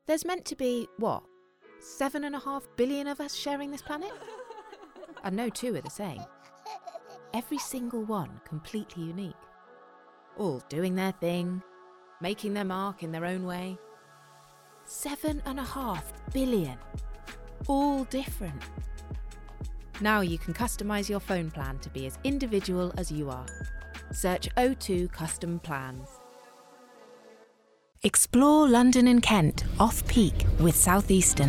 There's meant to be, 7.5 billion of us sharing this planet? And no two are the same. Every single one completely unique. All doing their thing, making their mark in their own way. 7.5 billion. All different. Now you can customise your phone plan to be as individual as you are. Search O2 Custom Plans. Explore London and Kent off-peak with South Eastern.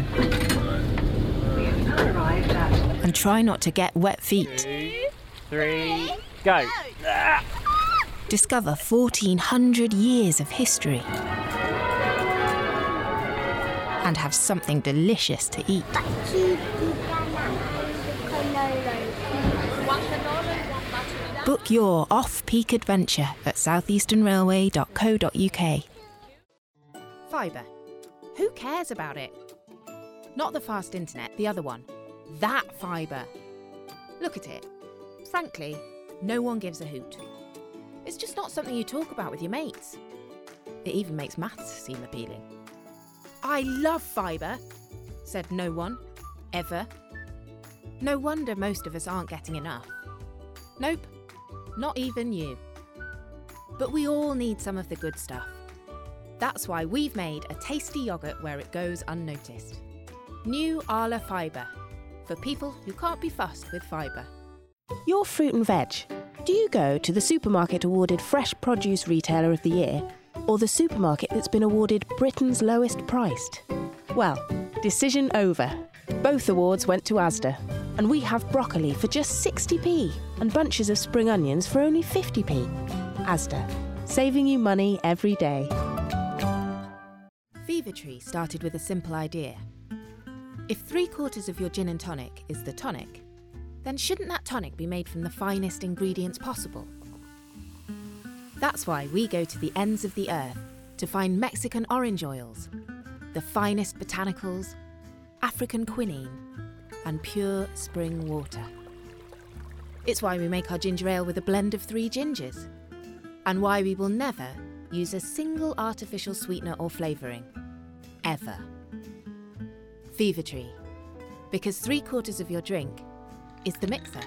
And try not to get wet feet. 2, 3, go! Discover 1,400 years of history. And have something delicious to eat. Book your off-peak adventure at southeasternrailway.co.uk. Fibre. Who cares about it? Not the fast internet, the other one. That fibre. Look at it. Frankly, no one gives a hoot. It's just not something you talk about with your mates. It even makes maths seem appealing. I love fibre, said no one, ever. No wonder most of us aren't getting enough. Nope, not even you. But we all need some of the good stuff. That's why we've made a tasty yoghurt where it goes unnoticed. New Arla Fibre, for people who can't be fussed with fibre. Your fruit and veg. Do you go to the supermarket awarded Fresh Produce Retailer of the Year, or the supermarket that's been awarded Britain's lowest priced? Well, decision over. Both awards went to Asda, and we have broccoli for just 60p and bunches of spring onions for only 50p. Asda, saving you money every day. Fever-Tree started with a simple idea. If 3/4 of your gin and tonic is the tonic, then shouldn't that tonic be made from the finest ingredients possible? That's why we go to the ends of the earth to find Mexican orange oils, the finest botanicals, African quinine, and pure spring water. It's why we make our ginger ale with a blend of 3 gingers, and why we will never use a single artificial sweetener or flavouring, ever. Fever-Tree, because 3/4 of your drink is the mixer.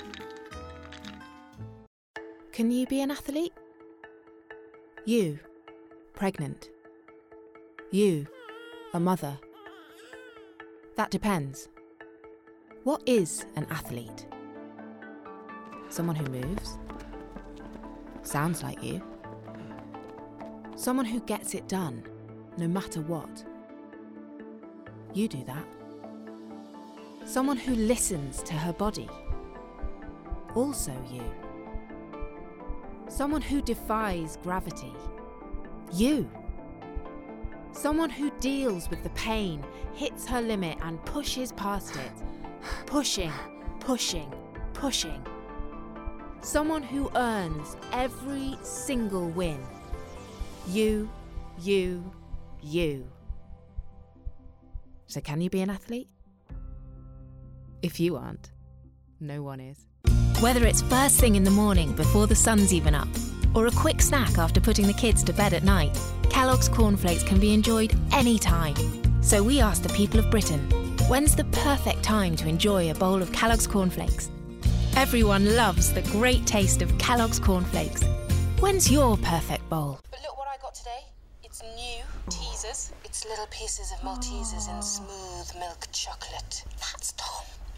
Can you be an athlete? You, pregnant. You, a mother. That depends. What is an athlete? Someone who moves? Sounds like you. Someone who gets it done, no matter what. You do that. Someone who listens to her body. Also you. Someone who defies gravity. You. Someone who deals with the pain, hits her limit and pushes past it. Pushing, pushing, pushing. Someone who earns every single win. You, you, you. So can you be an athlete? If you aren't, no one is. Whether it's first thing in the morning before the sun's even up, or a quick snack after putting the kids to bed at night, Kellogg's cornflakes can be enjoyed any time. So we asked the people of Britain, when's the perfect time to enjoy a bowl of Kellogg's cornflakes? Everyone loves the great taste of Kellogg's cornflakes. When's your perfect bowl? But look what I got today. It's new teasers. It's little pieces of Maltesers in smooth milk chocolate. That's Tom.